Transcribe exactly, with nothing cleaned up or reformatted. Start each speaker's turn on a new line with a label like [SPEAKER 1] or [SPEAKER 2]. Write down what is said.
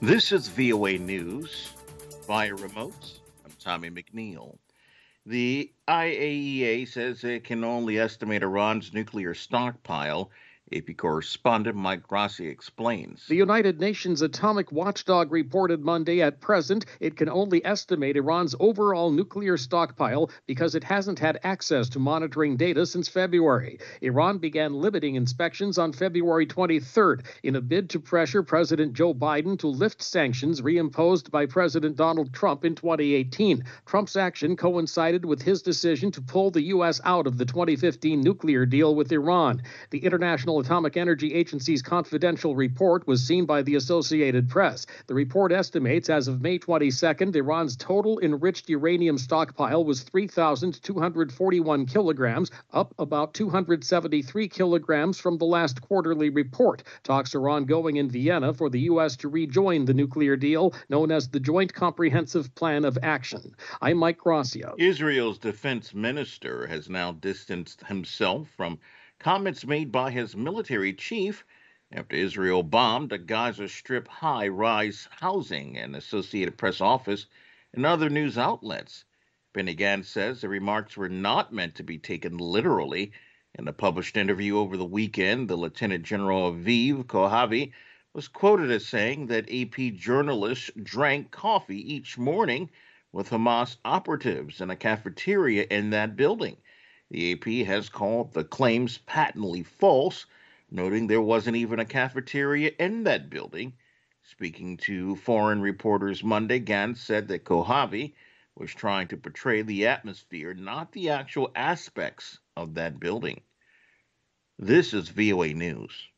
[SPEAKER 1] This is V O A News via remote. I'm Tommy McNeil. The I A E A says it can only estimate Iran's nuclear stockpile. A P correspondent Mike Rossi explains.
[SPEAKER 2] The United Nations Atomic Watchdog reported Monday at present it can only estimate Iran's overall nuclear stockpile because it hasn't had access to monitoring data since February. Iran began limiting inspections on February twenty-third in a bid to pressure President Joe Biden to lift sanctions reimposed by President Donald Trump in twenty eighteen. Trump's action coincided with his decision to pull the U S out of the twenty fifteen nuclear deal with Iran. The International Atomic Energy Agency's confidential report was seen by the Associated Press. The report estimates as of May twenty-second, Iran's total enriched uranium stockpile was three thousand two hundred forty-one kilograms, up about two hundred seventy-three kilograms from the last quarterly report. Talks are ongoing in Vienna for the U S to rejoin the nuclear deal known as the Joint Comprehensive Plan of Action. I'm Mike Gracia.
[SPEAKER 1] Israel's defense minister has now distanced himself from comments made by his military chief after Israel bombed a Gaza Strip high-rise housing, an Associated Press office, and other news outlets. Benny Gantz says the remarks were not meant to be taken literally. In a published interview over the weekend, the Lieutenant General Aviv Kohavi was quoted as saying that A P journalists drank coffee each morning with Hamas operatives in a cafeteria in that building. The A P has called the claims patently false, noting there wasn't even a cafeteria in that building. Speaking to foreign reporters Monday, Gantz said that Kohavi was trying to portray the atmosphere, not the actual aspects of that building. This is V O A News.